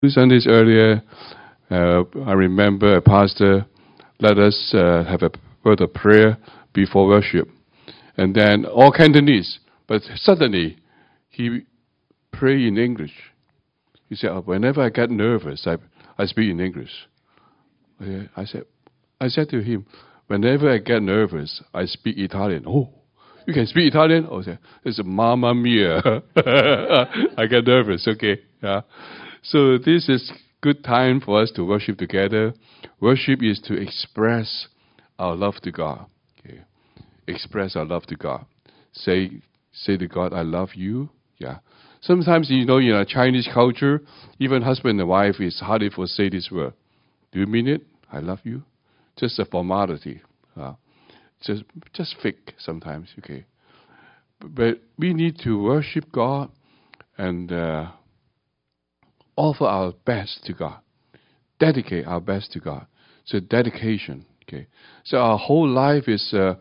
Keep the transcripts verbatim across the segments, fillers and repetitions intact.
Two Sundays earlier, uh, I remember a pastor let us uh, have a word of prayer before worship. And then all Cantonese. But suddenly, he prayed in English. He said, oh, whenever I get nervous, I, I speak in English. I said, I said to him, whenever I get nervous, I speak Italian. Oh, you can speak Italian? Oh, it's a mamma mia. I get nervous, okay. Yeah. So this is good time for us to worship together. Worship is to express our love to God. Okay. Express our love to God. Say, say to God, I love you. Yeah. Sometimes, you know, in a Chinese culture, even husband and wife is hardly for say this word. Do you mean it? I love you. Just a formality. Uh, just, just fake sometimes. Okay. But we need to worship God and uh, offer our best to God. Dedicate our best to God. So dedication. Okay. So our whole life is uh,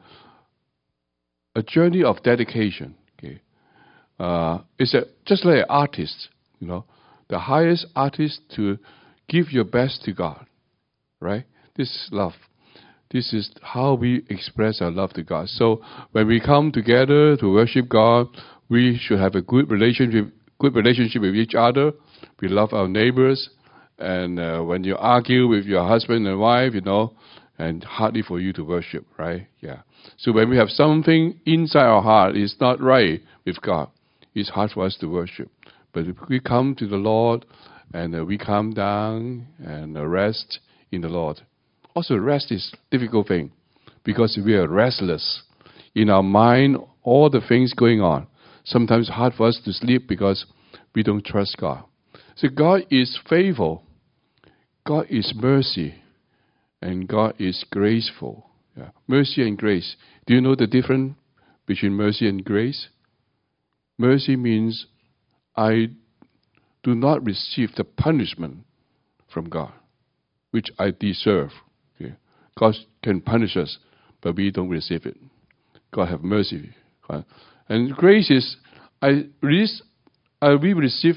a journey of dedication. Okay. Uh, it's a, just like an artist. You know, the highest artist to give your best to God. Right? This is love. This is how we express our love to God. So when we come together to worship God, we should have a good relationship, good relationship with each other. We love our neighbors. And uh, when you argue with your husband and wife, you know, and hardly for you to worship, right? Yeah. So when we have something inside our heart is not right with God, it's hard for us to worship. But if we come to the Lord and uh, we calm down and uh, rest in the Lord. Also, rest is a difficult thing because we are restless. In our mind, all the things going on. Sometimes it's hard for us to sleep because we don't trust God. So God is faithful. God is mercy. And God is graceful. Yeah. Mercy and grace. Do you know the difference between mercy and grace? Mercy means I do not receive the punishment from God, which I deserve. Okay. God can punish us, but we don't receive it. God have mercy. Right? And grace is, I, I we receive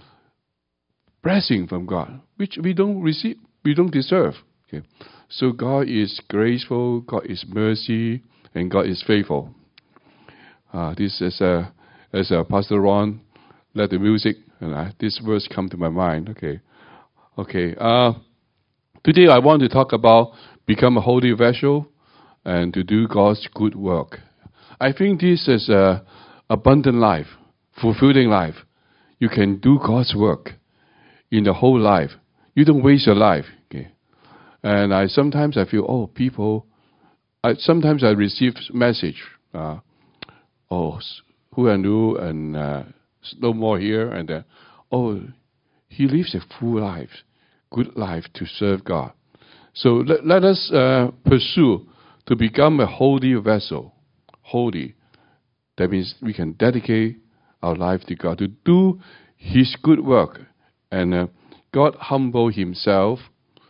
blessing from God, which we don't receive, we don't deserve. Okay. So God is graceful, God is mercy, and God is faithful. Uh, this is uh, as uh, Pastor Ron led the music, and uh, this verse come to my mind. Okay, okay. Uh, today I want to talk about become a holy vessel and to do God's good work. I think this is a abundant life, fulfilling life. You can do God's work in the whole life. You don't waste your life. Okay. And I sometimes I feel, oh, people. I sometimes I receive message. Uh, oh, who I knew and uh, no more here and there. Oh, he lives a full life, good life to serve God. So let, let us uh, pursue to become a holy vessel. Holy. That means we can dedicate our life to God to do His good work. And uh, God humble Himself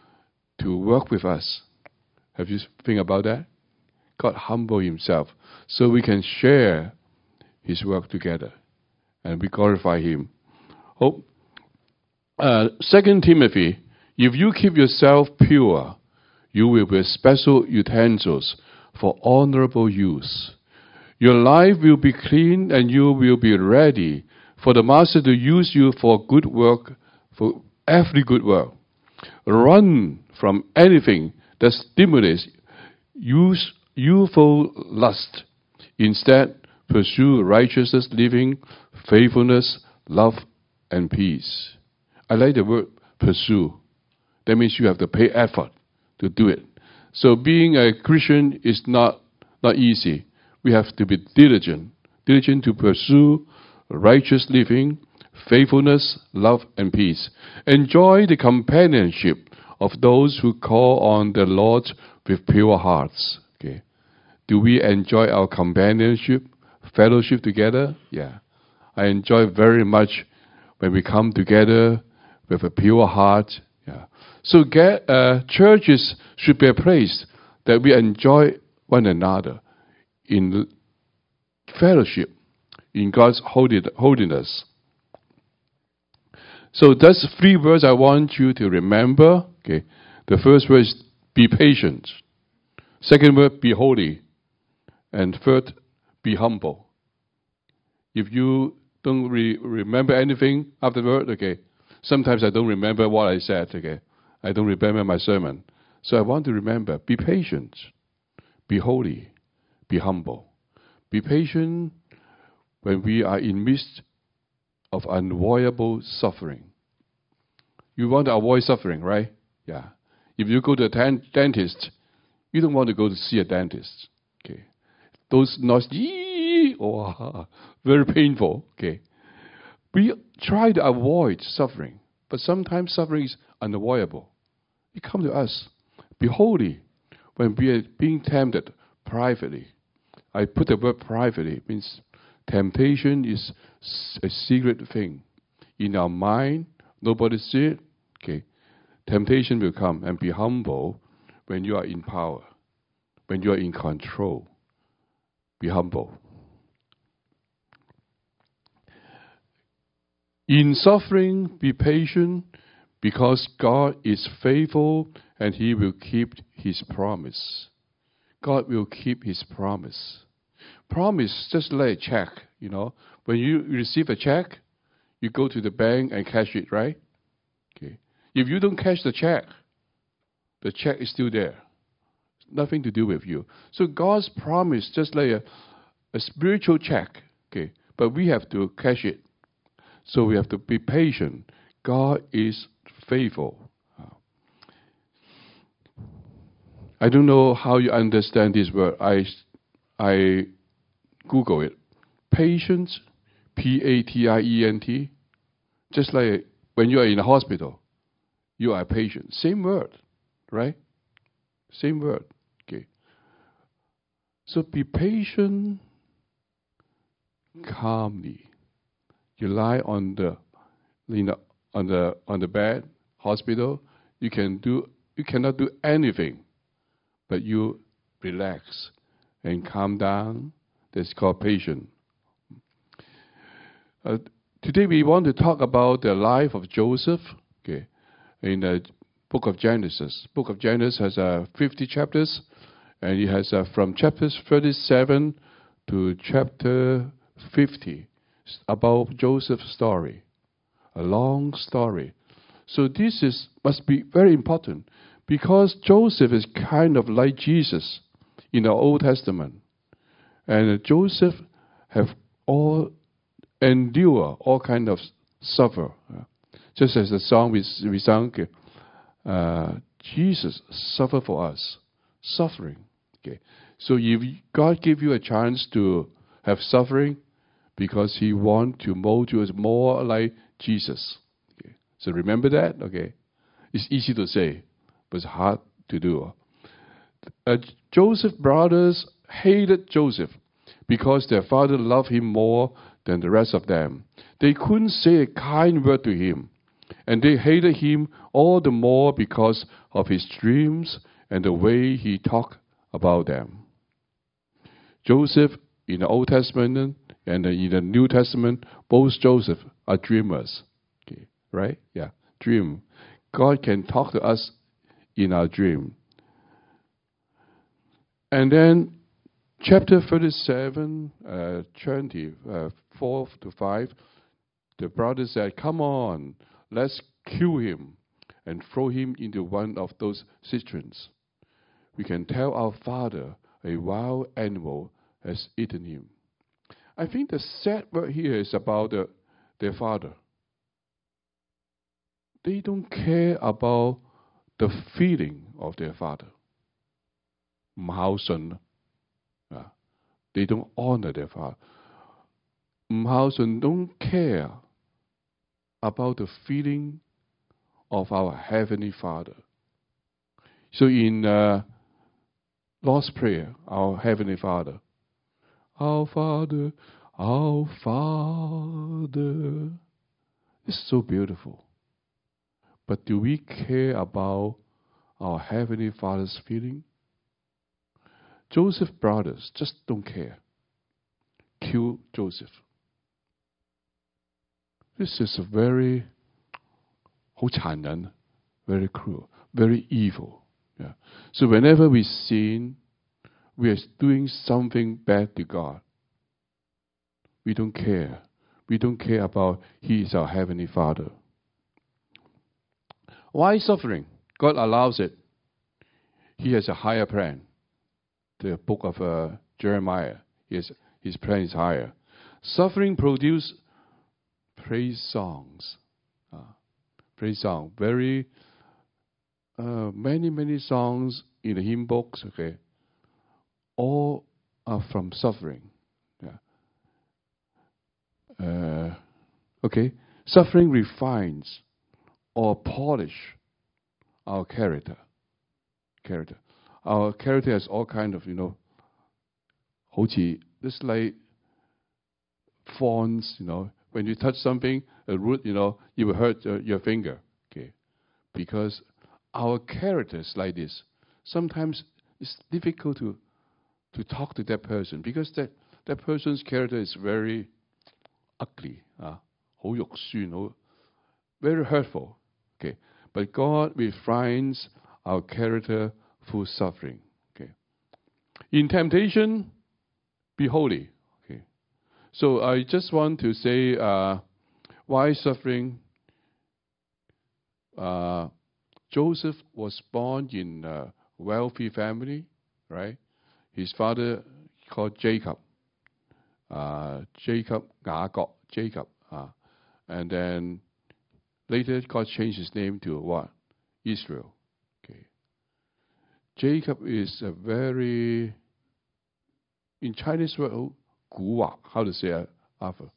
to work with us. Have you think about that? God humble Himself so we can share His work together and we glorify Him. Oh, uh, Second Timothy, if you keep yourself pure, you will be special utensils for honorable use. Your life will be clean and you will be ready for the Master to use you for good work, for every good work. Run from anything that stimulates use, youthful lust. Instead, pursue righteousness, living, faithfulness, love, and peace. I like the word pursue. That means you have to pay effort to do it. So being a Christian is not, not easy. We have to be diligent. Diligent to pursue righteous living, faithfulness, love, and peace. Enjoy the companionship of those who call on the Lord with pure hearts. Okay. Do we enjoy our companionship, fellowship together? Yeah. I enjoy very much when we come together with a pure heart. Yeah. So get, uh, churches should be a place that we enjoy one another in fellowship, in God's holiness. So that's three words I want you to remember. Okay. The first word is be patient. Second word, be holy. And third, be humble. If you don't re- remember anything afterward, okay, sometimes I don't remember what I said, okay. I don't remember my sermon. So I want to remember, be patient, be holy, be humble. Be patient when we are in midst of unavoidable suffering. You want to avoid suffering, right? Yeah. If you go to a ten- dentist, you don't want to go to see a dentist. Okay. Those noises, oh, very painful. Okay. We try to avoid suffering, but sometimes suffering is unavoidable. It comes to us. Be holy when we are being tempted privately. I put the word privately. It means temptation is a secret thing. In our mind, nobody sees it. Okay. Temptation will come, and be humble when you are in power, when you are in control. Be humble. In suffering, be patient, because God is faithful and He will keep His promise. God will keep His promise. Promise, just like a check, you know. When you receive a check, you go to the bank and cash it, right? Okay. If you don't cash the check, the check is still there. Nothing to do with you. So God's promise, just like a, a spiritual check, okay, but we have to cash it. So we have to be patient. God is faithful. I don't know how you understand this word. I, I Google it. Patience, P A T I E N T. Just like when you are in a hospital, you are patient. Same word, right? Same word. Okay. So be patient calmly. You lie on the, you know, on the on the bed, hospital. You can do. You cannot do anything, but you relax and calm down. That's called patience. Uh, today we want to talk about the life of Joseph. Okay, in the book of Genesis. Book of Genesis has uh, fifty chapters, and it has uh, from chapters thirty-seven to chapter fifty about Joseph's story, a long story. So this is must be very important because Joseph is kind of like Jesus in the Old Testament, and uh, Joseph have all endure all kind of suffer, uh, just as the song we we sang. Uh, Jesus suffered for us, suffering. Okay, so if God give you a chance to have suffering, because He want to mold you as more like Jesus. Okay. So remember that. Okay, it's easy to say, but it's hard to do. Uh, Joseph's brothers hated Joseph because their father loved him more than the rest of them. They couldn't say a kind word to him, and they hated him all the more because of his dreams and the way he talked about them. Joseph in the Old Testament and in the New Testament, both Joseph are dreamers. Okay, right? Yeah, dream. God can talk to us in our dream. And then chapter thirty-seven, uh, twenty, uh, four to five, the brother said, "Come on, let's kill him and throw him into one of those cisterns. We can tell our father a wild animal has eaten him." I think the sad word here is about the, their father. They don't care about the feeling of their father. 唔孝順, uh, they don't honor their father. 唔孝順 don't care about the feeling of our Heavenly Father. So in uh, Lord's Prayer, our Heavenly Father, our Father, our Father, it's so beautiful. But do we care about our Heavenly Father's feeling? Joseph's brothers just don't care. Kill Joseph. This is a very 好殘忍 very cruel, very evil. Yeah. So whenever we sin, we are doing something bad to God. We don't care. We don't care about He is our Heavenly Father. Why suffering? God allows it. He has a higher plan. The book of uh, Jeremiah, his, his plan is higher. Suffering produce praise songs. Uh, praise song. Very, uh, many, many songs in the hymn books, okay, all are from suffering. Yeah. Uh, okay, suffering refines or polish our character. Character. Our character has all kind of, you know, 好似 just like thorns, you know. When you touch something, a root, you know, you will hurt uh, your finger. Okay, because our character is like this. Sometimes it's difficult to to talk to that person because that that person's character is very ugly, uh, 好肉酸, 好 very hurtful. Okay, but God refines our character through suffering. Okay, in temptation, be holy. Okay, so I just want to say uh, why suffering. Uh, Joseph was born in a wealthy family, right? His father called Jacob. Uh, Jacob, Jacob, Jacob. Uh, and then later God changed his name to what? Israel. Okay. Jacob is a very, in Chinese word, 古惑, how to say it, Arthur?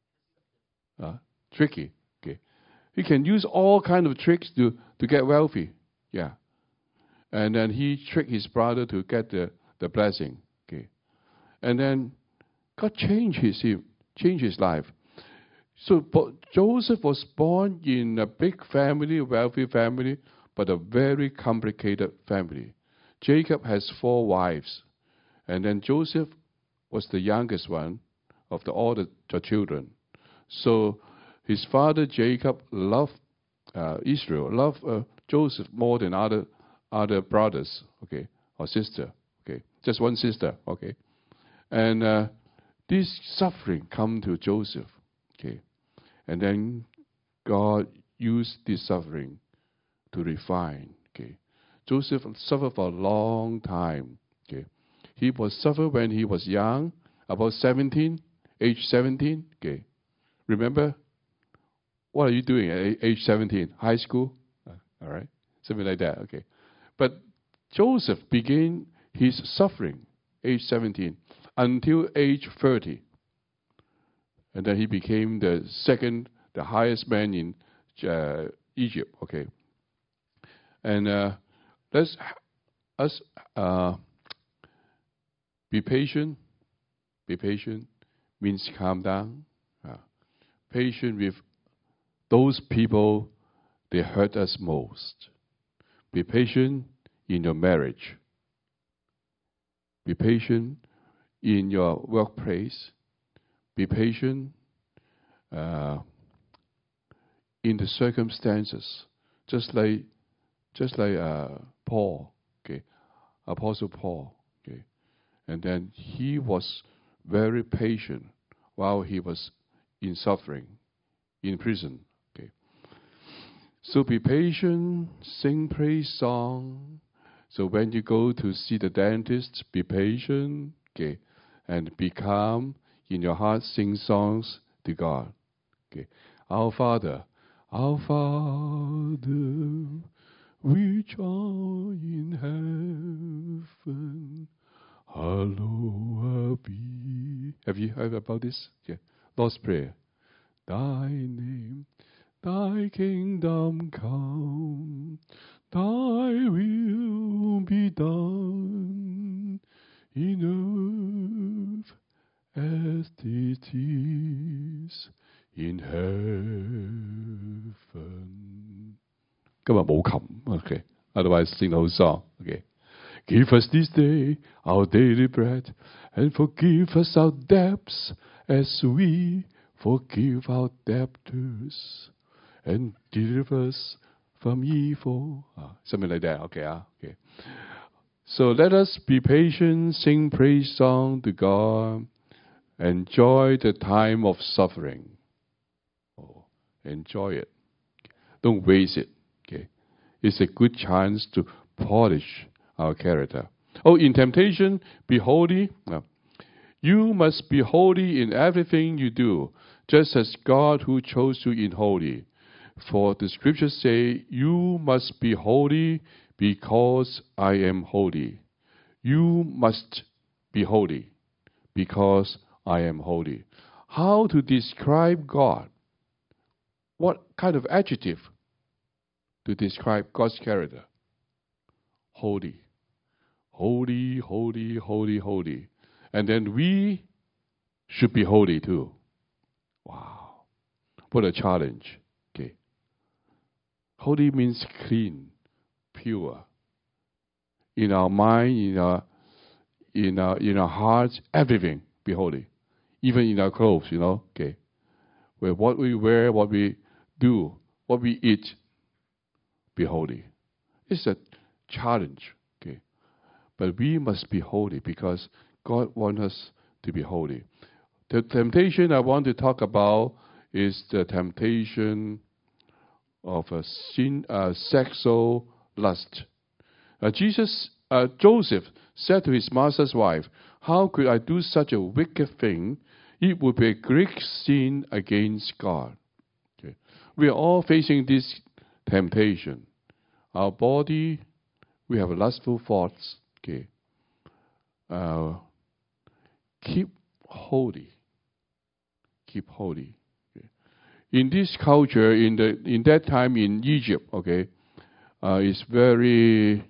Uh, tricky. Okay. He can use all kind of tricks to, to get wealthy. Yeah. And then he tricked his brother to get the, the blessing. Okay. And then God changed his, changed his life. So Joseph was born in a big family, wealthy family, but a very complicated family. Jacob has four wives. And then Joseph was the youngest one of the, all the, the children. So his father Jacob loved uh, Israel, loved uh, Joseph more than other other brothers, okay, or sister, okay, just one sister, okay. And uh, this suffering come to Joseph, okay, and then God used this suffering to refine, okay. Joseph suffered for a long time, okay. He was suffered when he was young, about seventeen, age seventeen, okay. Remember, what are you doing at age seventeen? High school? Uh, all right, something like that, okay. But Joseph began his suffering, age seventeen, until age thirty. And then he became the second, the highest man in uh, Egypt, okay. And uh, let's us uh, be patient. Be patient means calm down. Uh, patient with those people they hurt us most. Be patient in your marriage. Be patient in your workplace. Be patient uh, in the circumstances. Just like, just like uh, Paul, okay, Apostle Paul, okay, and then he was very patient while he was in suffering, in prison. Okay, so be patient, sing praise song. So when you go to see the dentist, be patient, okay, and be calm in your heart. Sing songs to God. Okay, Our Father, Our Father, which art in heaven, hallowed be. Have you heard about this? Yeah, Lord's Prayer. Thy name, Thy kingdom come, Thy will be done in earth as it is in heaven. 今日冇琴 ，OK。Otherwise, sing the whole song. Okay. Give us this day our daily bread, and forgive us our debts as we forgive our debtors. and deliver us from evil. Uh, something like that. Okay, uh, okay. So let us be patient, sing praise song to God, enjoy the time of suffering. Oh, enjoy it. Don't waste it. Okay, it's a good chance to polish our character. Oh, in temptation, be holy. No. You must be holy in everything you do, just as God who chose you in holy. For the scriptures say, you must be holy because I am holy. You must be holy because I am holy. How to describe God? What kind of adjective to describe God's character? Holy. Holy, holy, holy, holy. And then we should be holy too. Wow. What a challenge. Okay. Holy means clean, pure. In our mind, in our in our in our hearts, everything be holy. Even in our clothes, you know, okay. Where what we wear, what we do, what we eat, be holy. It's a challenge, okay. But we must be holy because God wants us to be holy. The temptation I want to talk about is the temptation of a sin, uh, sexual lust. Uh, Jesus, uh, Joseph said to his master's wife, "How could I do such a wicked thing? It would be a great sin against God." Okay. We are all facing this temptation. Our body, we have lustful thoughts. Okay. Uh, keep holy. Keep holy. Okay. In this culture, in the in that time in Egypt, okay, uh, it's very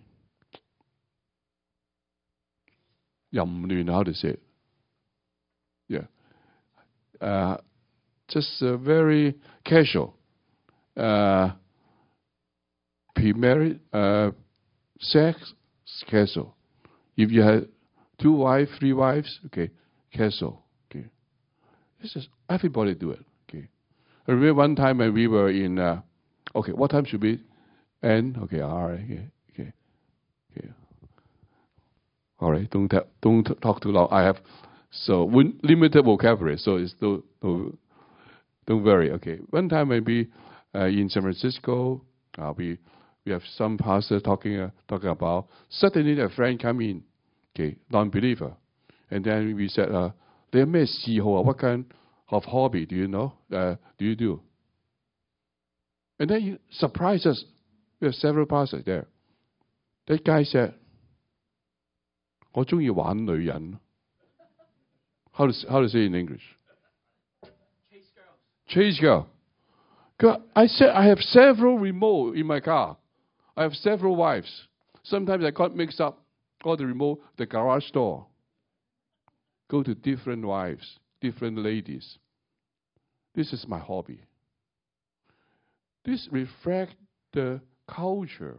how to say it? Yeah. Uh, just uh, very casual. Uh, pre-married uh, sex, casual. If you have two wives, three wives, okay, casual. Okay. This is everybody do it. Okay. I remember one time when we were in. Uh, okay, what time should we end? Okay, all right. Okay, okay, okay. All right. Don't ta- don't talk too long. I have so limited vocabulary, so it's no, no don't worry. Okay. One time when we uh, in San Francisco, uh, we we have some pastor talking uh, talking about. Suddenly a friend come in, okay, non-believer, and then we said, uh, "There may see what kind of hobby do you know? Uh, do you do?" And then he surprised us. We have several pastors there. That guy said, 我中意玩女人. How to how to say in English? Chase girls. Chase girl. I said I have several remote in my car. I have several wives. Sometimes I got mixed up. All the remote, the garage door. Go to different wives, different ladies. This is my hobby. This reflects the culture,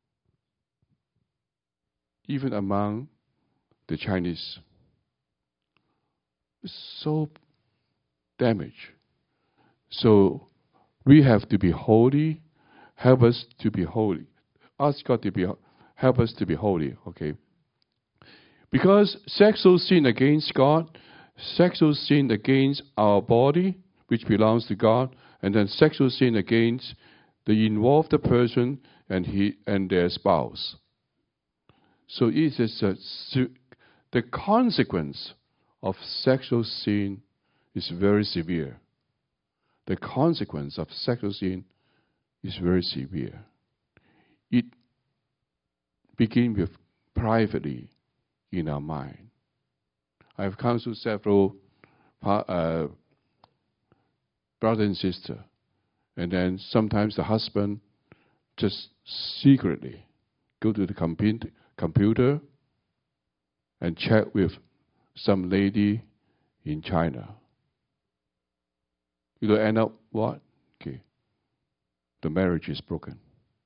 even among the Chinese. It's so damaged. So we have to be holy. Help us to be holy. Ask God to be help us to be holy. Okay. Because sexual sin against God, sexual sin against our body, which belongs to God, and then sexual sin against the involved person and he and their spouse. So it is a, the consequence of sexual sin is very severe. The consequence of sexual sin is very severe. It begins with privately in our mind. I have counseled several uh, brothers and sisters, and then sometimes the husband just secretly go to the compu- computer and chat with some lady in China. You know, end up what? Okay, the marriage is broken.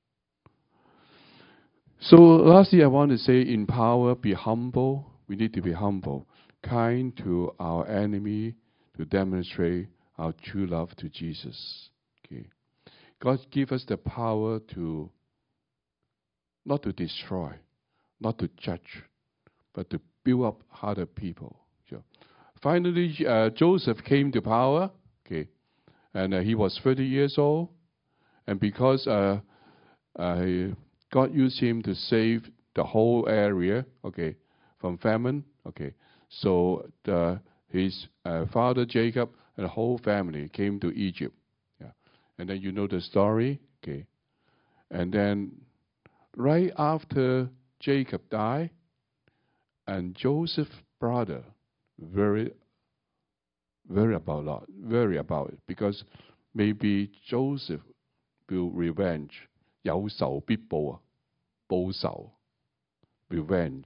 So lastly, I want to say in power, be humble. We need to be humble, kind to our enemy to demonstrate our true love to Jesus. Okay. God give us the power to not to destroy, not to judge, but to build up other people. So finally, uh, Joseph came to power, okay, and uh, he was thirty years old, and because uh, uh, God used him to save the whole area, okay, from famine, okay, so the, his uh, father Jacob and the whole family came to Egypt, yeah, and then you know the story, okay, and then right after Jacob died, and Joseph's brother very, very about lot, very about it, because maybe Joseph will revenge, 有仇必報啊，報仇 ，revenge,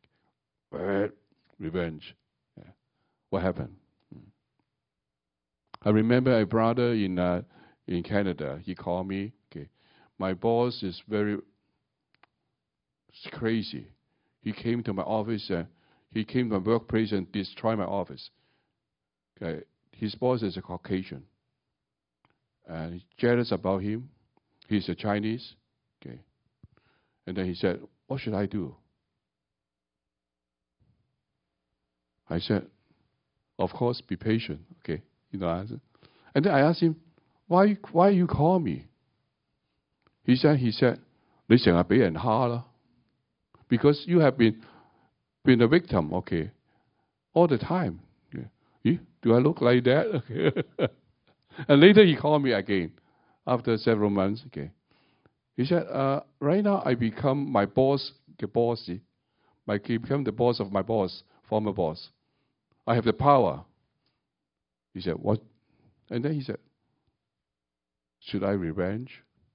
revenge. Yeah. What happened? I remember a brother in uh, in Canada. He called me. Okay, my boss is very crazy. He came to my office. Uh, he came to my workplace and destroyed my office. Okay, his boss is a Caucasian, and he's jealous about him. He's a Chinese. Okay, and then he said, "What should I do?" I said, "Of course, be patient." Okay, you know. And then I asked him, "Why? Why you call me?" He said, "He said, 你成日俾人蝦啦。Because you have been been a victim, okay, all the time." Yeah. Do I look like that? Okay. And later he called me again after several months. Okay. He said, uh, right now I become my boss, the bossy. I become the boss of my boss, former boss. I have the power. He said, what? And then he said, should I revenge?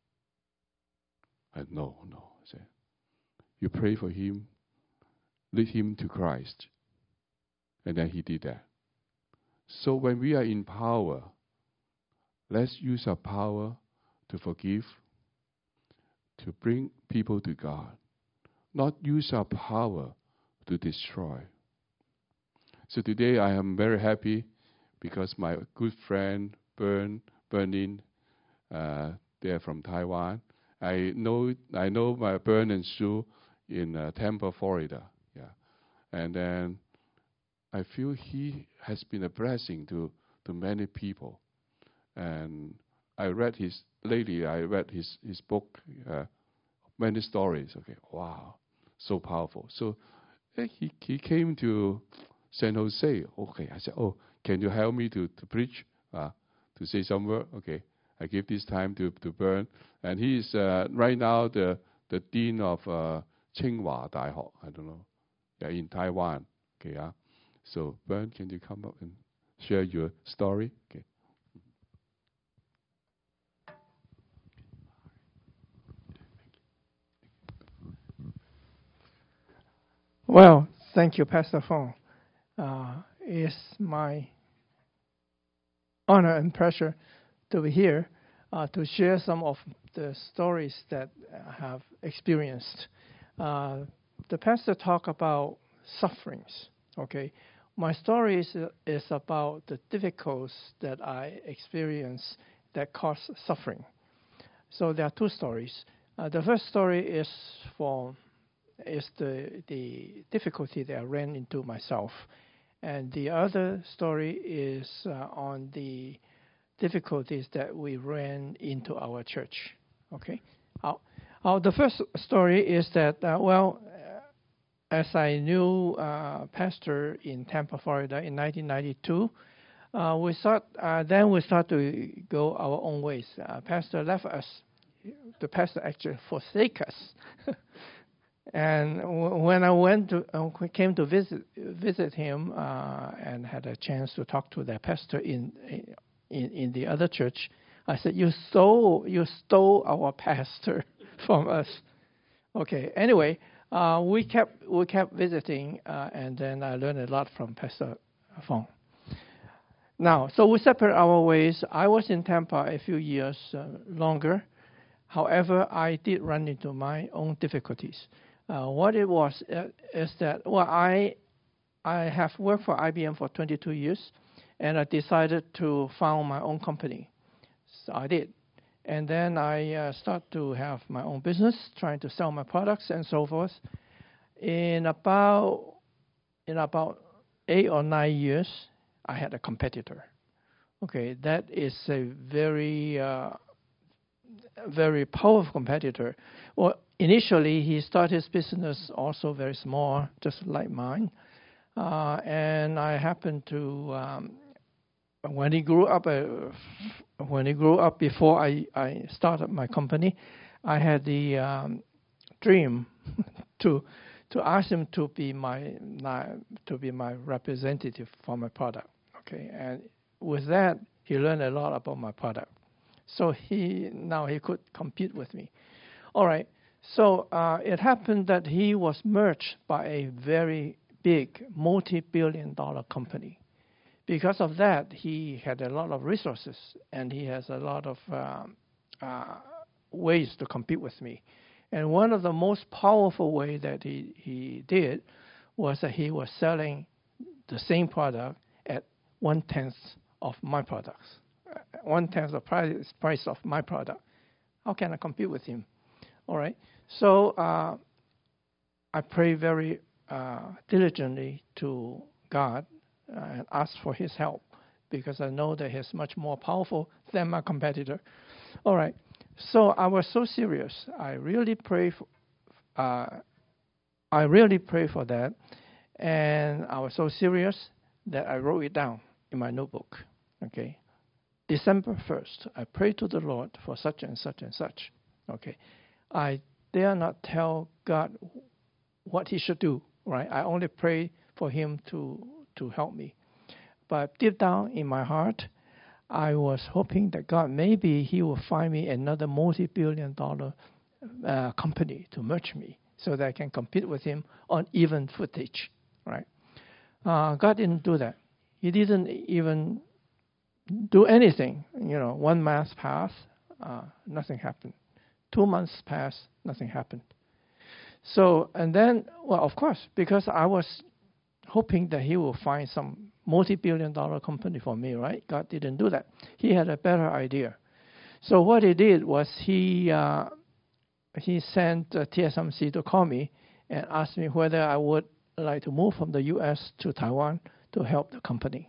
I said, no, no. I said, you pray for him, lead him to Christ. And then he did that. So when we are in power, let's use our power to forgive, to bring people to God, not use our power to destroy. So today I am very happy because my good friend Bern, Bernin, uh, they're from Taiwan. I know I know my Bern and Sue in uh, Tampa, Florida. Yeah, and then I feel he has been a blessing to, to many people. And I read his lately. I read his his book, uh, many stories. Okay, wow, so powerful. So eh, he he came to San Jose. Okay, I said, oh, can you help me to to preach, uh, to say some word? Okay, I give this time to to Bern, and he is uh, right now the the dean of uh, Tsinghua Daihak. I don't know, yeah, in Taiwan. Okay, yeah. So Bern, can you come up and share your story? Okay. Well, thank you, Pastor Fong. Uh, it's my honor and pleasure to be here uh, to share some of the stories that I have experienced. Uh, the pastor talked about sufferings. Okay, my story is, is about the difficulties that I experienced that cause suffering. So there are two stories. Uh, the first story is for is the the difficulty that I ran into myself, and the other story is uh, on the difficulties that we ran into our church. Okay, uh, uh, the first story is that uh, well, uh, as I knew uh, pastor in Tampa, Florida, in nineteen ninety-two, uh, we thought uh, then we start to go our own ways. Uh, pastor left us. The pastor actually forsake us. And w- when I went to uh, came to visit visit him uh, and had a chance to talk to the pastor in in, in the other church, I said, "You stole you stole our pastor from us." Okay. Anyway, uh, we kept we kept visiting, uh, and then I learned a lot from Pastor Fong. Now, so we separate our ways. I was in Tampa a few years uh, longer. However, I did run into my own difficulties. Uh, what it was uh, is that, well, I I have worked for I B M for twenty-two years, and I decided to found my own company. So I did. And then I uh, start to have my own business, trying to sell my products and so forth. In about in about eight or nine years, I had a competitor. Okay, that is a very uh, very powerful competitor. Well, initially he started his business also very small, just like mine, uh, and I happened to. Um, When he grew up, uh, when he grew up before I, I started my company, I had the um, dream to to ask him to be my, my to be my representative for my product. Okay, and with that, he learned a lot about my product. So he now he could compete with me. All right. So uh, it happened that he was merged by a very big multi-billion-dollar company. Because of that, he had a lot of resources, and he has a lot of um, uh, ways to compete with me. And one of the most powerful way that he, he did was that he was selling the same product at one-tenth of my products, uh, one-tenth the price, price of my product. How can I compete with him? All right. So uh, I pray very uh, diligently to God Uh, and ask for his help, because I know that he's much more powerful than my competitor. All right, so I was so serious. I really pray for, uh, I really pray for that, and I was so serious that I wrote it down in my notebook. Okay, December first, I pray to the Lord for such and such and such. Okay, I dare not tell God what he should do. Right, I only pray for him to. to help me. But deep down in my heart, I was hoping that God, maybe he will find me another multi-billion dollar uh, company to merge me so that I can compete with him on even footage, right? Uh, God didn't do that. He didn't even do anything. You know, one month passed, uh, nothing happened. Two months passed, nothing happened. So, and then, well, of course, because I was hoping that he will find some multi-billion dollar company for me, right? God didn't do that. He had a better idea. So what he did was he uh, he sent uh, T S M C to call me and ask me whether I would like to move from the U S to Taiwan to help the company.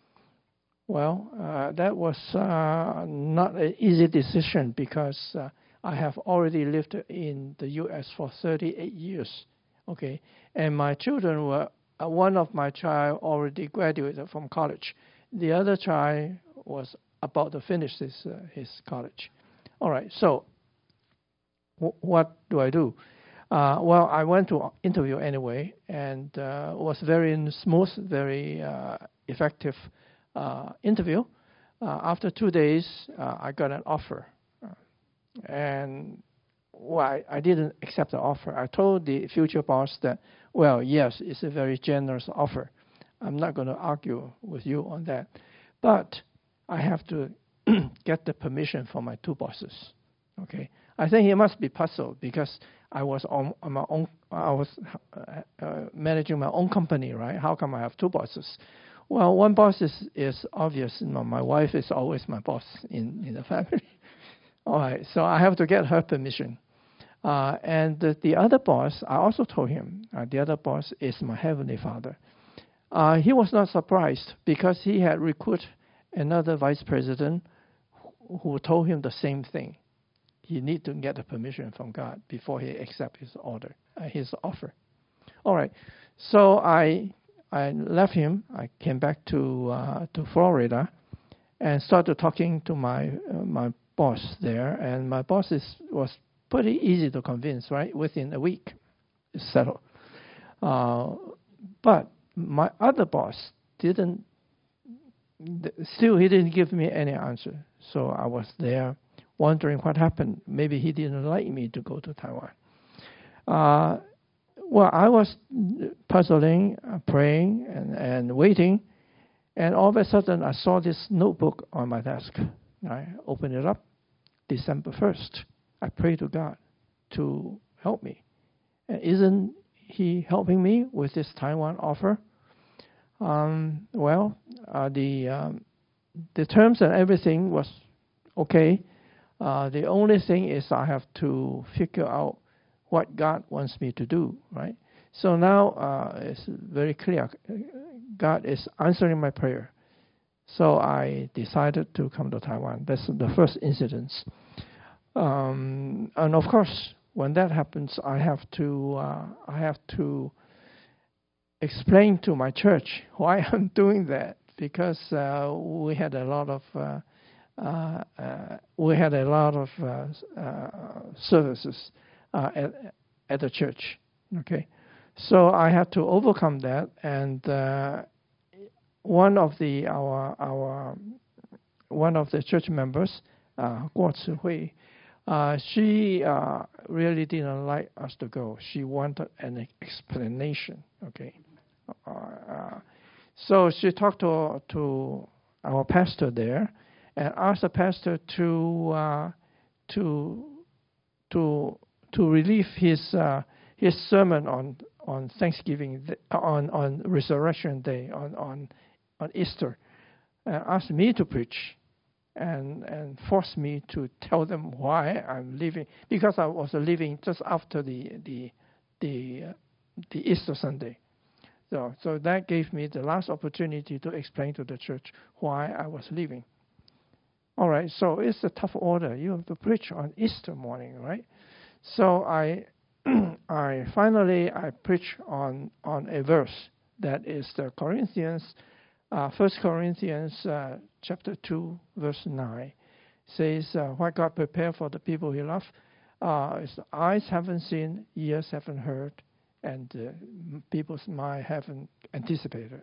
Well, uh, that was uh, not an easy decision, because uh, I have already lived in the U S for thirty-eight years, okay? And my children were Uh, one of my child already graduated from college. The other child was about to finish his, uh, his college. All right, so w- what do I do? Uh, well, I went to interview anyway, and uh, was very smooth, very uh, effective uh, interview. Uh, after two days, uh, I got an offer. Uh, and well, I, I didn't accept the offer. I told the future boss that, well, yes, it's a very generous offer. I'm not going to argue with you on that. But I have to get the permission from my two bosses. Okay, I think he must be puzzled, because I was on, on my own. I was uh, uh, managing my own company, right? How come I have two bosses? Well, one boss is, is obvious. You know, my wife is always my boss in, in the family. All right, so I have to get her permission. Uh, and the, the other boss, I also told him, uh, the other boss is my Heavenly Father. Uh, he was not surprised, because he had recruited another vice president who, who told him the same thing. He need to get the permission from God before he accept his order, uh, his offer. All right, so I I left him. I came back to uh, to Florida, and started talking to my uh, my boss there. And my boss is, was pretty easy to convince, right? Within a week, it's settled. Uh, but my other boss didn't. Still, he didn't give me any answer. So I was there, wondering what happened. Maybe he didn't like me to go to Taiwan. Uh, well, I was puzzling, uh, praying, and, and waiting, and all of a sudden I saw this notebook on my desk. I opened it up, December first. I prayed to God to help me. And isn't he helping me with this Taiwan offer? Um, well, uh, the um, the terms and everything was okay. Uh, the only thing is I have to figure out what God wants me to do, right? So now uh, it's very clear. God is answering my prayer. So I decided to come to Taiwan. That's the first incident. Um, and of course, when that happens, I have to uh, I have to explain to my church why I'm doing that, because uh, we had a lot of uh, uh, uh, we had a lot of uh, uh, services uh, at at the church. Okay, so I had to overcome that, and uh, one of the our our one of the church members, uh, Guo Zihui, uh, she uh, really didn't like us to go. She wanted an explanation. Okay. Uh, uh, so she talked to to our pastor there, and asked the pastor to uh, to to to relieve his uh, his sermon on on Thanksgiving on on Resurrection Day on on on Easter, and asked me to preach, and and forced me to tell them why I'm leaving, because I was leaving just after the the the uh, the Easter Sunday. So, so that gave me the last opportunity to explain to the church why I was leaving. All right, so it's a tough order. You have to preach on Easter morning, right? So I, I finally I preach on on a verse that is the Corinthians, uh, First Corinthians uh, chapter two verse nine, says uh, what God prepared for the people He loves, uh, is eyes haven't seen, ears haven't heard, and uh, people's mind haven't anticipated.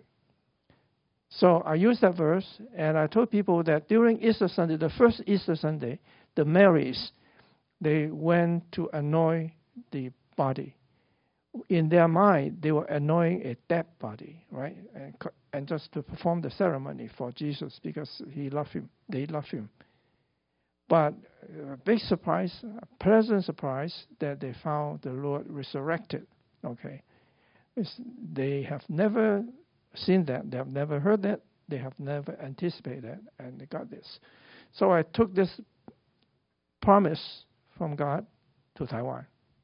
So I used that verse, and I told people that during Easter Sunday, the first Easter Sunday, the Marys, they went to anoint the body. In their mind, they were anointing a dead body, right? And, and just to perform the ceremony for Jesus, because he loved him. They loved him. But a big surprise, a pleasant surprise, that they found the Lord resurrected. Okay, it's, they have never seen that. They have never heard that. They have never anticipated that, and they got this. So I took this promise from God to Taiwan,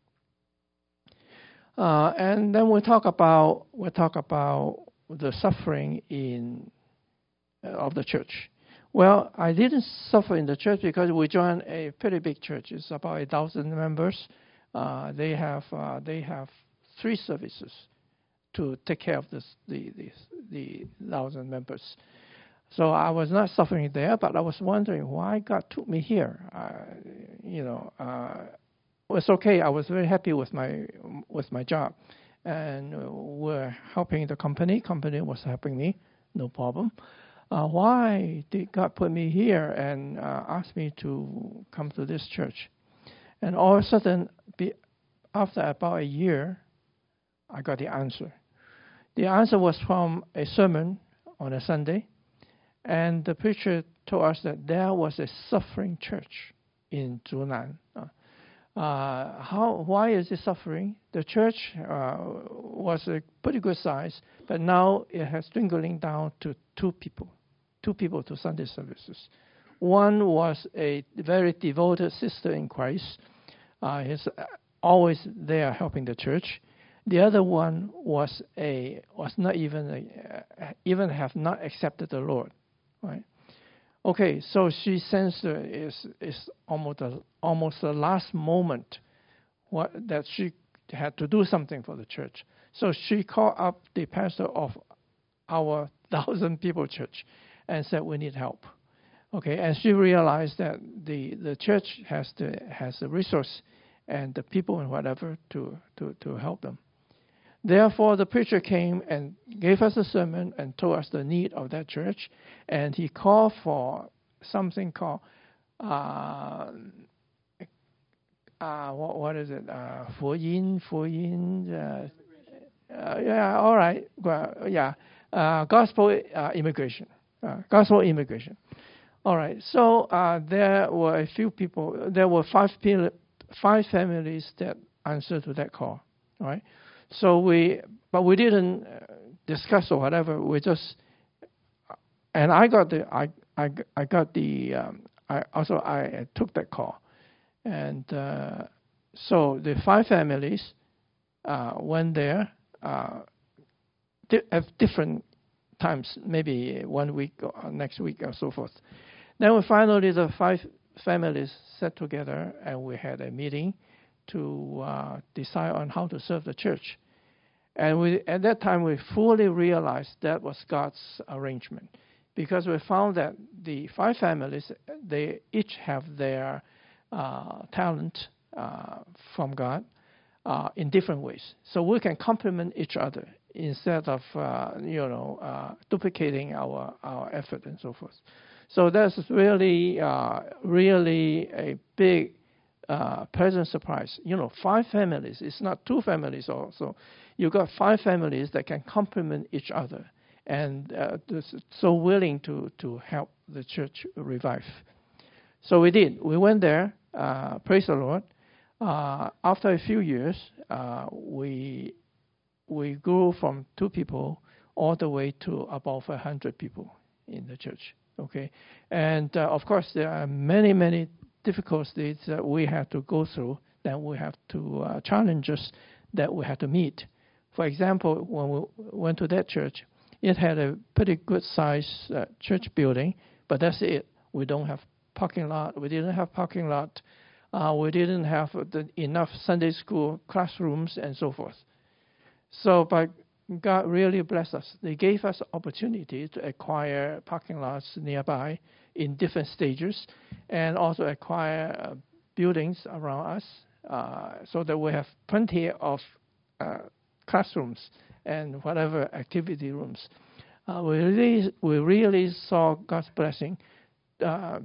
uh, and then we talk about we talk about the suffering in uh, of the church. Well, I didn't suffer in the church because we joined a pretty big church. It's about a thousand members. Uh, they have uh, they have three services to take care of this, the, the the thousand members. So I was not suffering there, but I was wondering why God took me here. Uh, you know, uh, it was okay. I was very happy with my with my job, and we're helping the company. Company was helping me, no problem. Uh, why did God put me here and uh, ask me to come to this church? And all of a sudden, be, after about a year, I got the answer. The answer was from a sermon on a Sunday, and the preacher told us that there was a suffering church in Zhunan. Uh, uh, how? Why is it suffering? The church uh, was a pretty good size, but now it has dwindling down to two people, two people to Sunday services. One was a very devoted sister in Christ. Uh, he's always there helping the church. The other one was a was not even a, uh, even have not accepted the Lord, right? Okay, so she sensed uh, is is almost a, almost the last moment what that she had to do something for the church. So she called up the pastor of our thousand people church and said, we need help. Okay, and she realized that the the church has the has the resource and the people and whatever to to to help them. Therefore, the preacher came and gave us a sermon and told us the need of that church, and he called for something called uh, uh, what, what is it? Uh, 福音, 福音, uh, uh, yeah, all right, well, yeah, uh, gospel uh, immigration, uh, gospel immigration. All right, so uh, there were a few people. There were five five families that answered to that call. All right. So we, but we didn't discuss or whatever. We just, and I got the, I, I, I got the, um, I also I took that call, and uh, so the five families uh, went there uh, di- at different times, maybe one week or next week or so forth. Then we finally the five families sat together and we had a meeting to uh, decide on how to serve the church. And we, at that time, we fully realized that was God's arrangement, because we found that the five families, they each have their uh, talent uh, from God uh, in different ways. So we can complement each other instead of uh, you know uh, duplicating our our effort and so forth. So that's really uh, really a big uh, pleasant surprise. You know, five families. It's not two families also. You got five families that can complement each other, and uh, so willing to, to help the church revive. So we did. We went there. Uh, praise the Lord. Uh, after a few years, uh, we we grew from two people all the way to above a hundred people in the church. Okay, and uh, of course there are many many difficulties that we have to go through. That we have to uh, challenges that we have to meet. For example, when we went to that church, it had a pretty good size uh, church building, but that's it. We don't have parking lot. We didn't have parking lot. Uh, we didn't have the, enough Sunday school classrooms and so forth. So, but God really blessed us. They gave us opportunity to acquire parking lots nearby in different stages, and also acquire uh, buildings around us, uh, so that we have plenty of uh, classrooms and whatever activity rooms. Uh, we really, we really saw God's blessing uh,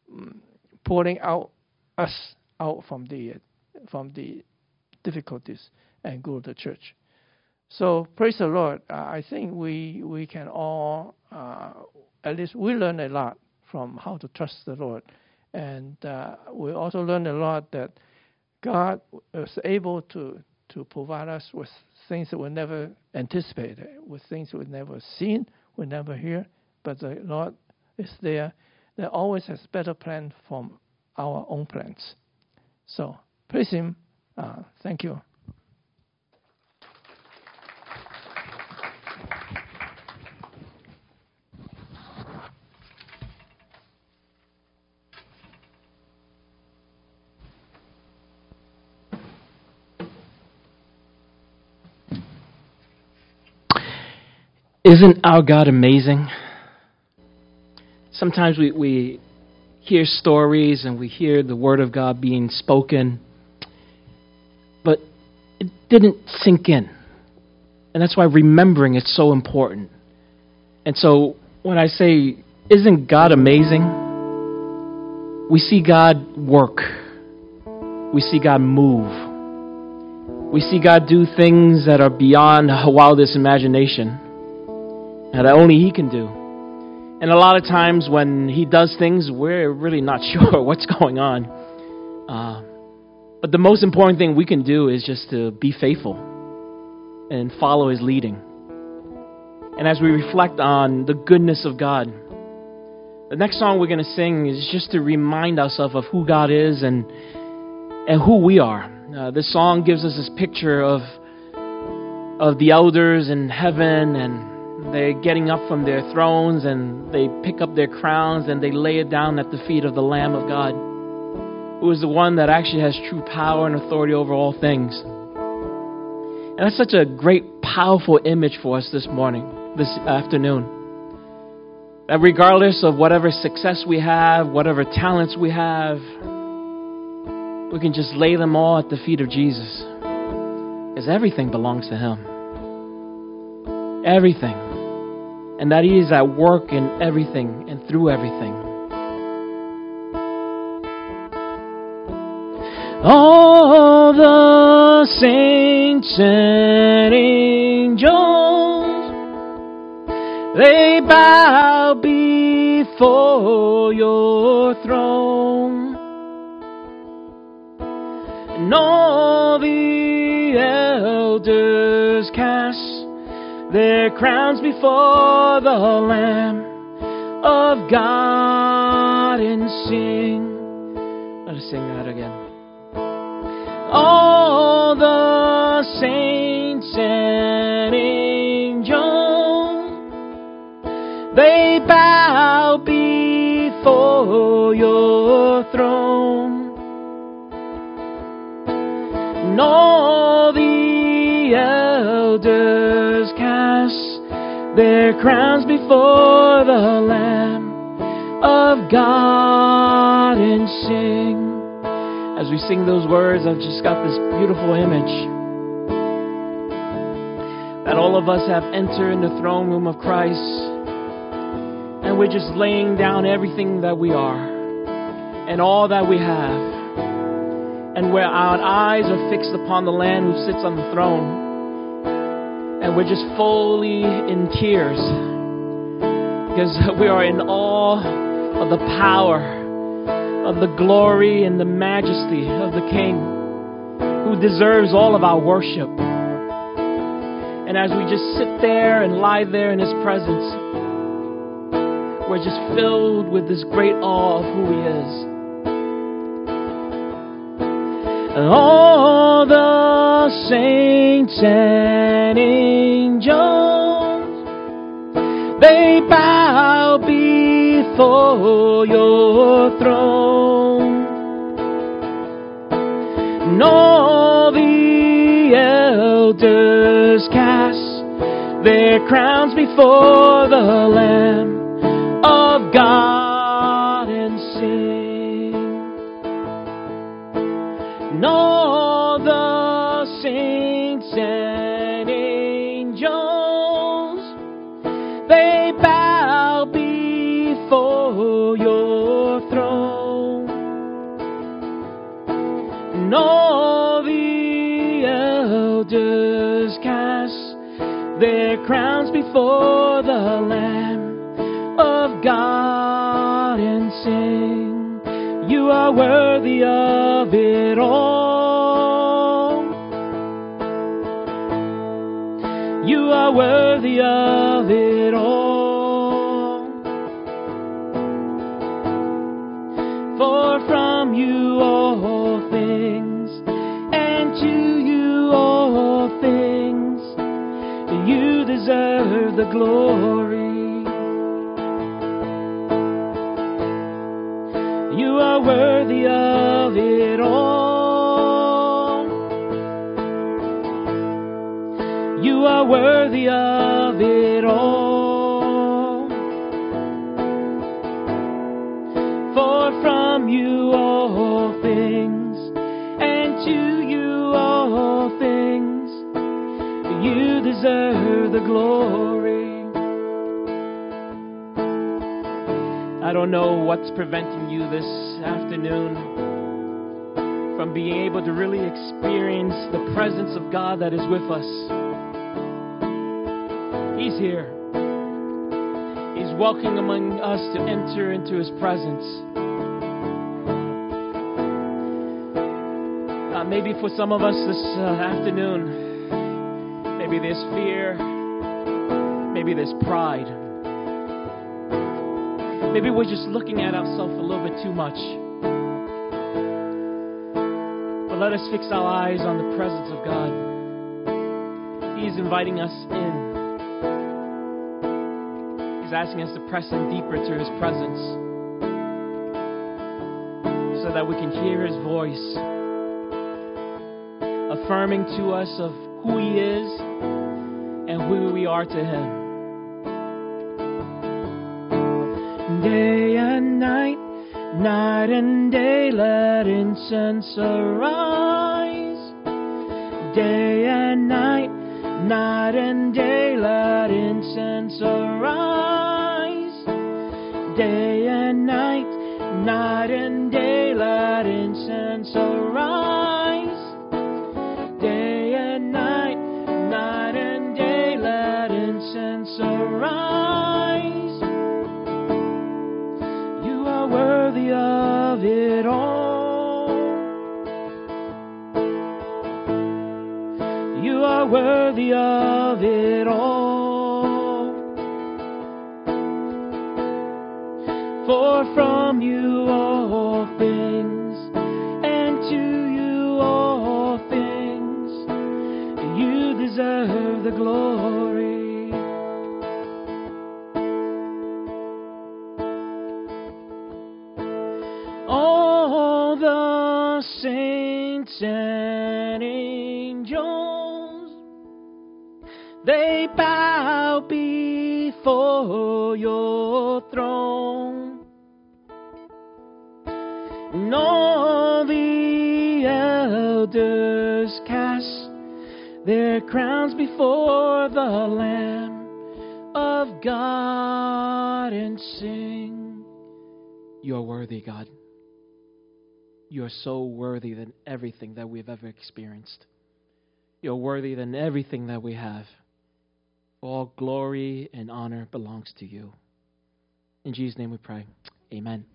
pouring out us out from the from the difficulties and grew the church. So praise the Lord. Uh, I think we we can all uh, at least we learn a lot from how to trust the Lord, and uh, we also learn a lot that God was able to to provide us with things that we never anticipated, with things we never seen, we never hear, but the Lord is there. That always has better plan from our own plans. So praise Him. Uh, thank you. Isn't our God amazing? Sometimes we, we hear stories and we hear the Word of God being spoken, but it didn't sink in. And that's why remembering is so important. And so when I say, isn't God amazing? We see God work. We see God move. We see God do things that are beyond our wildest imagination, that only He can do. And a lot of times when He does things, we're really not sure what's going on. Uh, but the most important thing we can do is just to be faithful and follow His leading. And as we reflect on the goodness of God, the next song we're going to sing is just to remind ourselves of who God is and and who we are. Uh, this song gives us this picture of of the elders in heaven, and they're getting up from their thrones and they pick up their crowns and they lay it down at the feet of the Lamb of God, who is the one that actually has true power and authority over all things. And that's such a great, powerful image for us this morning, this afternoon. That regardless of whatever success we have, whatever talents we have, we can just lay them all at the feet of Jesus, because everything belongs to Him. Everything. And that He is at work in everything and through everything. All the saints and angels, they bow before Your throne. And all the elders cast their crowns before the Lamb. of God and sing. Let us sing that again. All the saints and angels, they bow before your throne. And all the elders cast their crowns before the Lamb of God and sing. As we sing those words, I've just got this beautiful image that all of us have entered in the throne room of Christ, and we're just laying down everything that we are and all that we have, and where our eyes are fixed upon the Lamb who sits on the throne, and we're just fully in tears because we are in awe of the power, of the glory and the majesty of the King who deserves all of our worship. And as we just sit there and lie there in His presence, we're just filled with this great awe of who He is. And all the saints and angels, they bow before your throne. And all the elders cast their crowns before the Lamb of God and sing. And all the saints and angels, they bow before your throne. And all the elders cast their crowns before the Lamb of God and sing. You are worthy of it all. You are worthy of it all. For from you all things, and to you all things, you deserve the glory. You are worthy of it all. You are worthy of it all. For from you all things, and to you all things, you deserve the glory. I don't know what's preventing you this afternoon from being able to really experience the presence of God that is with us. He's here. He's welcoming among us to enter into His presence. Uh, maybe for some of us this uh, afternoon, maybe there's fear, maybe there's pride. Maybe we're just looking at ourselves a little bit too much. But let us fix our eyes on the presence of God. He's inviting us in. He's asking us to press in deeper to His presence so that we can hear His voice, affirming to us of who He is and who we are to Him. Day and night, night and day, let incense arise. Day and night, night and day, let incense arise. Day and night, night and day, let incense arise. Day and night, night and day, let incense arise. You are worthy of it all. You are worthy of it all. For from you all things, and to you all things, you deserve the glory. All the saints and angels, they bow before your throne. And all the elders cast their crowns before the Lamb of God and sing. You are worthy, God. You are so worthy than everything that we've ever experienced. You're worthy than everything that we have. All glory and honor belongs to you. In Jesus' name we pray. Amen.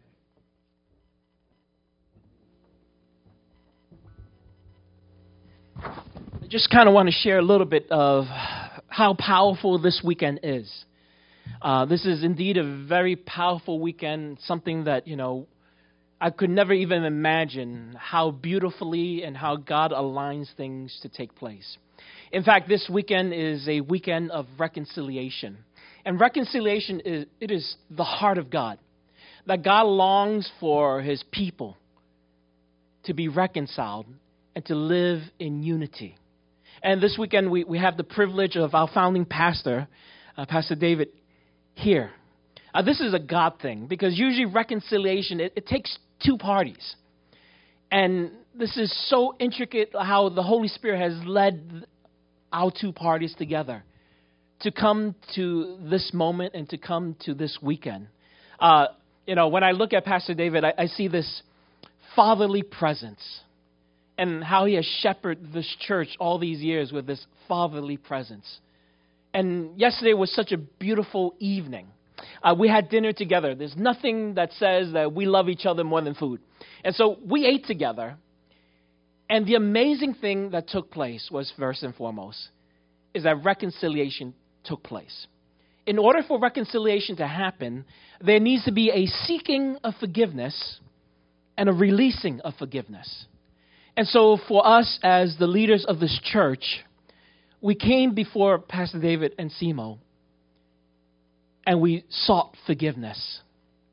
I just kind of want to share a little bit of how powerful this weekend is. Uh, this is indeed a very powerful weekend, something that, you know, I could never even imagine how beautifully and how God aligns things to take place. In fact, this weekend is a weekend of reconciliation. And reconciliation is it is the heart of God. That God longs for his people to be reconciled and to live in unity. And this weekend we, we have the privilege of our founding pastor, uh, Pastor David, here. Uh, this is a God thing because usually reconciliation, it, it takes two parties. And this is so intricate how the Holy Spirit has led our two parties together to come to this moment and to come to this weekend. Uh, you know, when I look at Pastor David, I, I see this fatherly presence and how he has shepherded this church all these years with this fatherly presence. And yesterday was such a beautiful evening. Uh, we had dinner together. There's nothing that says that we love each other more than food. And so we ate together. And the amazing thing that took place was, first and foremost, is that reconciliation took place. In order for reconciliation to happen, there needs to be a seeking of forgiveness and a releasing of forgiveness. And so for us as the leaders of this church, we came before Pastor David and Simo, and we sought forgiveness.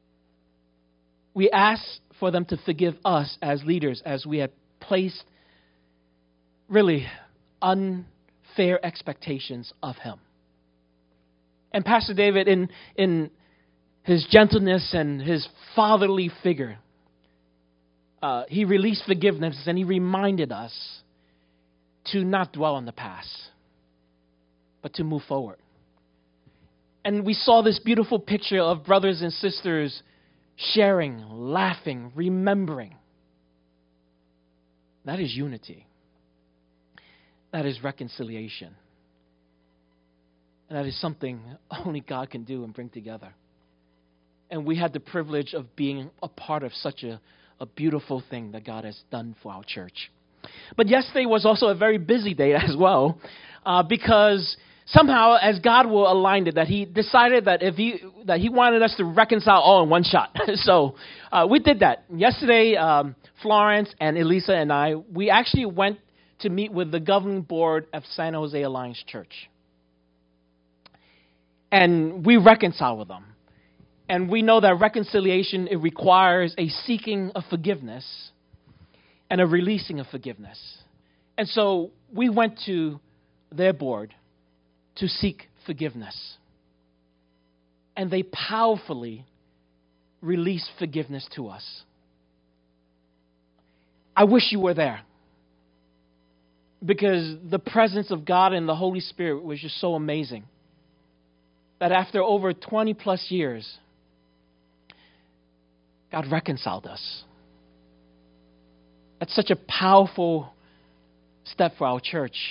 We asked for them to forgive us as leaders as we had placed really unfair expectations of him. And Pastor David, in, in his gentleness and his fatherly figure, uh, he released forgiveness and he reminded us to not dwell on the past, but to move forward. And we saw this beautiful picture of brothers and sisters sharing, laughing, remembering. That is unity. That is reconciliation. And that is something only God can do and bring together. And we had the privilege of being a part of such a, a beautiful thing that God has done for our church. But yesterday was also a very busy day as well, uh, because somehow, as God will aligned it, that He decided that if He that He wanted us to reconcile all in one shot. so uh, we did that yesterday. Um, Florence and Elisa and I, we actually went to meet with the governing board of San Jose Alliance Church, and we reconciled with them. And we know that reconciliation, it requires a seeking of forgiveness and a releasing of forgiveness. And so we went to their board to seek forgiveness. And they powerfully released forgiveness to us. I wish you were there, because the presence of God and the Holy Spirit was just so amazing that after over twenty plus years, God reconciled us. That's such a powerful step for our church.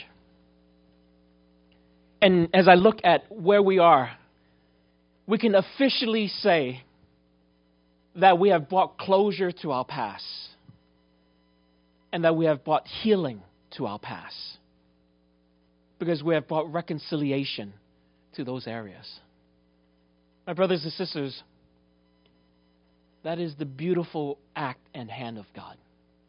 And as I look at where we are, we can officially say that we have brought closure to our past and that we have brought healing to our past, because we have brought reconciliation to those areas. My brothers and sisters, That is the beautiful act and hand of God.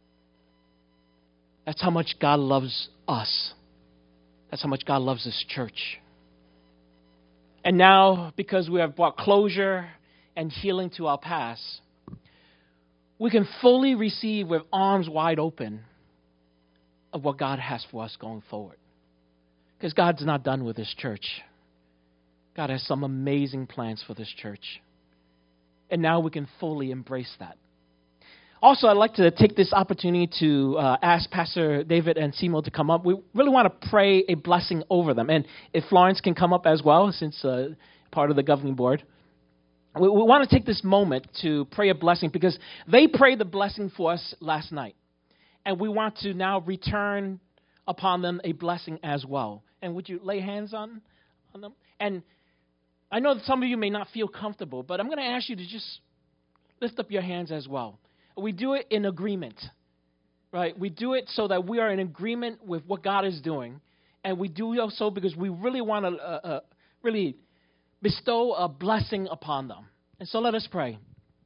That's how much God loves us. That's how much God loves this church. And now, because we have brought closure and healing to our past, we can fully receive with arms wide open of what God has for us going forward. Because God's not done with this church. God has some amazing plans for this church. And now we can fully embrace that. Also, I'd like to take this opportunity to uh, ask Pastor David and Simo to come up. We really want to pray a blessing over them. And if Florence can come up as well, since uh, part of the governing board. We, we want to take this moment to pray a blessing because they prayed the blessing for us last night. And we want to now return upon them a blessing as well. And would you lay hands on, on them? And I know that some of you may not feel comfortable, but I'm going to ask you to just lift up your hands as well. We do it in agreement, right? We do it so that we are in agreement with what God is doing. And we do so because we really want to uh, uh, really bestow a blessing upon them. And so let us pray.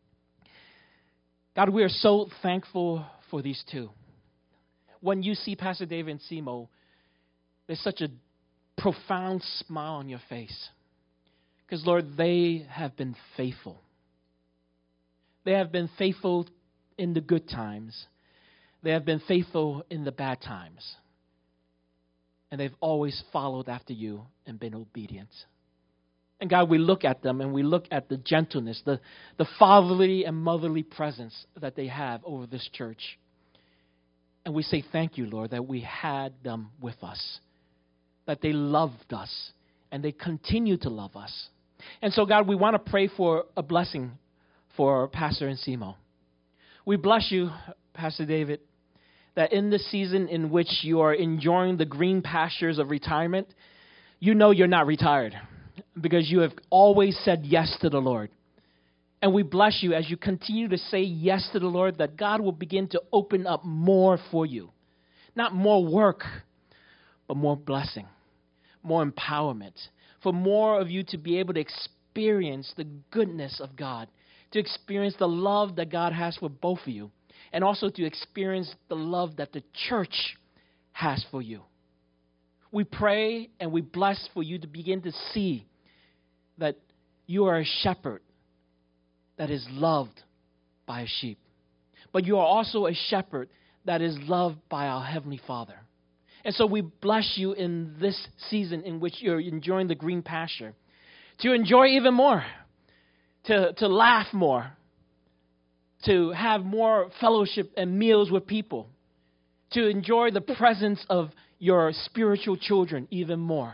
God, we are so thankful for these two. When you see Pastor David and Simo, there's such a profound smile on your face. Because, Lord, they have been faithful. They have been faithful in the good times. They have been faithful in the bad times. And they've always followed after you and been obedient. And God, we look at them and we look at the gentleness, the, the fatherly and motherly presence that they have over this church. And we say thank you, Lord, that we had them with us, that they loved us, and they continue to love us. And so, God, we want to pray for a blessing for Pastor and Simo. We bless you, Pastor David, that in the season in which you are enjoying the green pastures of retirement, you know you're not retired because you have always said yes to the Lord. And we bless you as you continue to say yes to the Lord, that God will begin to open up more for you. Not more work, but more blessing, more empowerment, for more of you to be able to experience the goodness of God, to experience the love that God has for both of you, and also to experience the love that the church has for you. We pray and we bless for you to begin to see that you are a shepherd that is loved by a sheep. But you are also a shepherd that is loved by our Heavenly Father. And so we bless you in this season in which you're enjoying the green pasture, to enjoy even more, to, to laugh more, to have more fellowship and meals with people, to enjoy the presence of your spiritual children even more.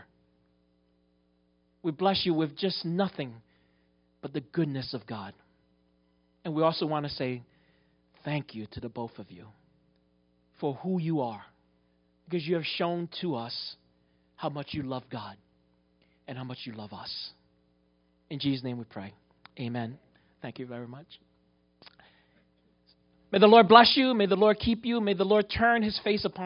We bless you with just nothing but the goodness of God. And we also want to say thank you to the both of you for who you are, because you have shown to us how much you love God and how much you love us. In Jesus' name we pray. Amen. Thank you very much. May the Lord bless you. May the Lord keep you. May the Lord turn his face upon